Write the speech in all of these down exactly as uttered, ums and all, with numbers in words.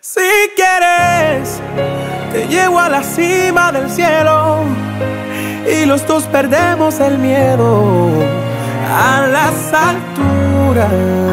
Si quieres, te llevo a la cima del cielo y los dos perdemos el miedo a las alturas.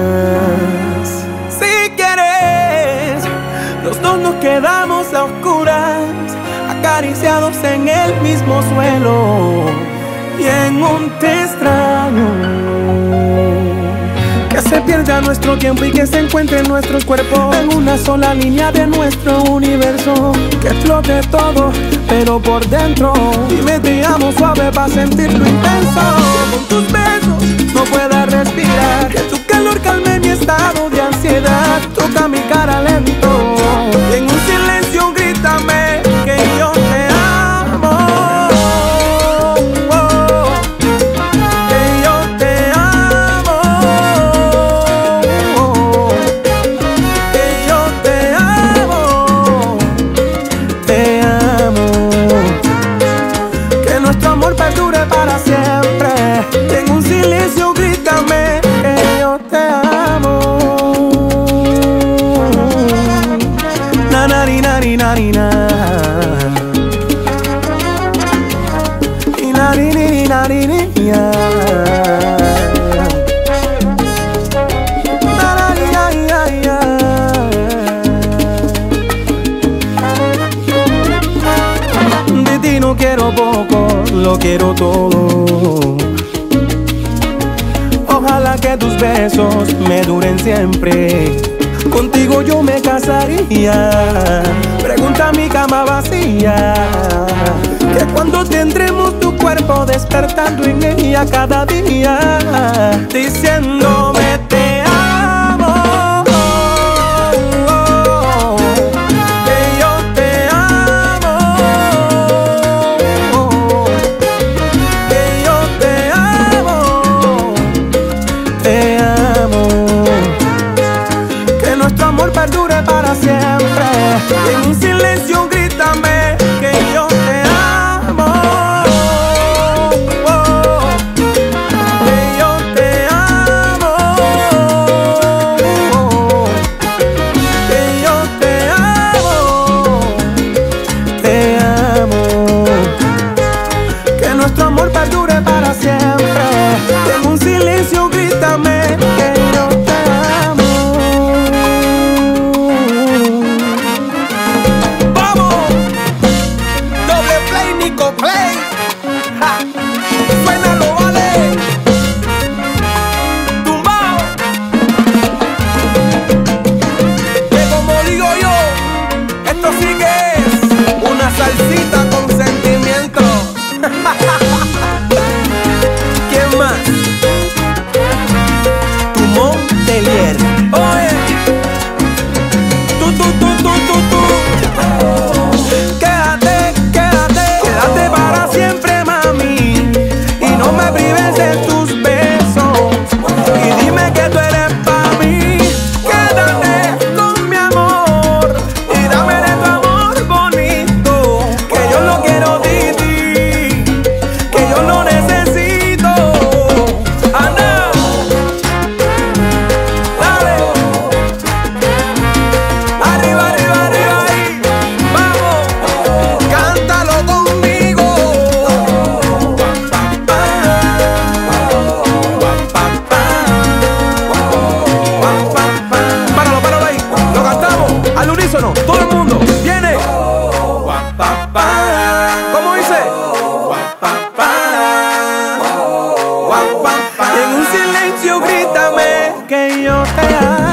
Si quieres, los dos nos quedamos a oscuras, acariciados en el mismo suelo y en un te extraño. Que se pierda nuestro tiempo y que se encuentren nuestros cuerpos en una sola línea de nuestro universo. Que explote todo, pero por dentro. Dime te amo suave para sentirlo intenso. Con tus besos no pueda respirar, que tu calor calme mi estado de ansiedad. Toca mi cara lento y en un silencio grítame que yo te amo. Perdure para siempre. Y en un silencio grítame que yo te amo. Na na ni na ni na ni na. Ni na ni ni na ni ni ya. Na na ni ya ya ya. De ti no quiero poco, lo quiero todo. Ojalá que tus besos me duren siempre. Contigo yo me casaría. Pregunta a mi cama vacía, que cuando tendremos tu cuerpo despertando en ella cada día, diciéndome te amo. Perdure para siempre. En un silencio grítame que yo te amo. Que yo te amo. Que yo te amo. Te amo. Que nuestro amor perdure para siempre. En un silencio grítame que yo te amo. Play, ja. Suénalo, vale. Tumbao. Que como digo yo, esto sí que es una salsita con sentimiento. ¿Quién más? Tu Montelier. Oye, tú, tú, tú, tú, tú, tú. Quédate, quédate. Quédate para siempre, mami, y no me prives de tus besos. Y dime que tú eres para mí. Quédate con mi amor y dame de tu amor bonito, que yo lo quiero de ti, que yo lo necesito. Anda, dale, arriba, arriba, arriba, ahí, vamos, cántalo conmigo. Páralo, páralo ahí, lo cantamos al unísono, todo el mundo, viene. ¿Cómo dice? Y en un silencio grítame que yo te amo.